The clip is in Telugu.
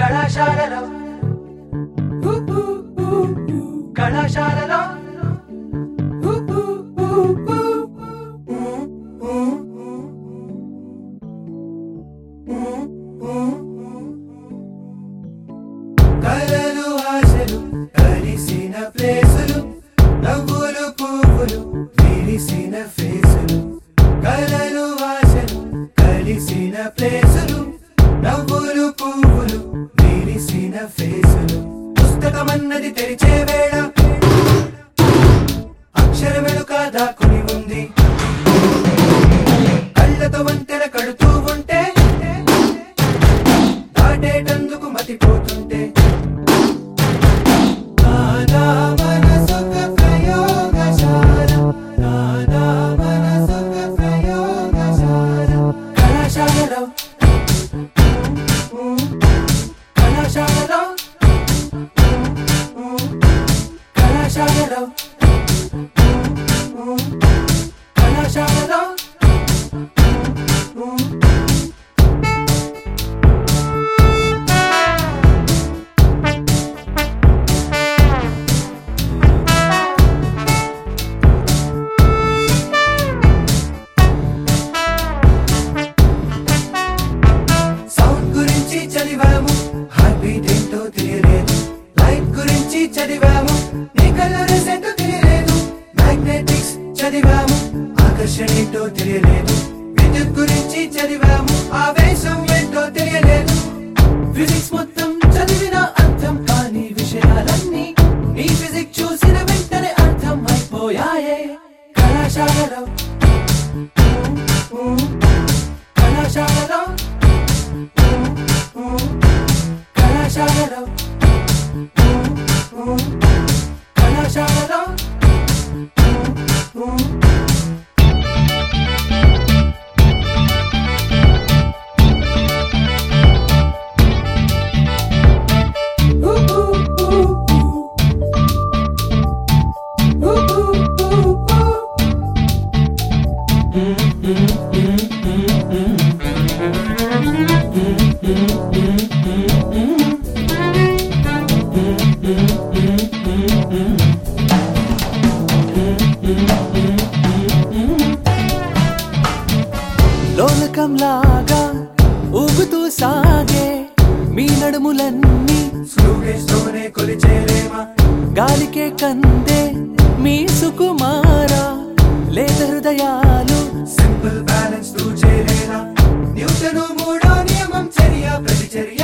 కళాశాలలో కళాశాలలో కలలు ఆశలు కలిసిన ప్లేసులు నవ్వులు పువ్వులు విరిసిన ఫేసులు కలలు ఆశలు కలిసిన ప్లేసులు నవ్వులు పువ్వులు విరిసిన ఫేసులు పుస్తకమన్నది తెరిచే వేళ అక్షరమెలుక దాక్కుని ఉంది కళ్ళతో వంతెన కడుతూ ఉంటే దాటేటందుకు మతిపోతుంటే నానా మనసుక ప్రయోగశాల నానా మనసుక ప్రయోగశాల కళాశాలలో కళాశాలలో కళాశాలలో కళాశాలలో సౌండ్ గురించి చదివాము హార్ట్ బీట్ ఏంటో తెలియలేదు లైట్ గురించి చదివాము నీ కలర్స్ ఏంటో తెలియలేదు మ్యాగ్నెటిక్స్ చదివాము ఆకర్షణ ఏంటో తెలియలేదు విద్యుత్ గురించి చదివాము ఆవేశం ఏంటో తెలియలేదు ఫిజిక్స్ మొత్తం చదివిన అర్థం కాని విషయాలన్నీ నీ ఫిజిక్స్ చూసిన వెంటనే అర్థం అయిపోయాయే కళాశాలలో కళాశాలలో కళాశాలలో కళాశాలలో లోలకంలాగా ఊగుతూ సాగే మీ నడుములన్నీ స్లోనే కొలిచేలేమా గాలికే కందే మీ సుకుమారా లేత హృదయాలు సింపుల్ బ్యాలెన్స్ తూ చేరేలా న్యూటను మూడో నియమం చర్య ప్రతిచర్య